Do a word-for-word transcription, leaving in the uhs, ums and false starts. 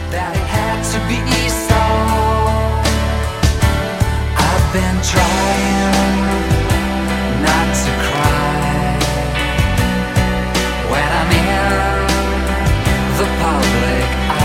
that it had to be so. I've been trying not to cry when I'm in the public eye.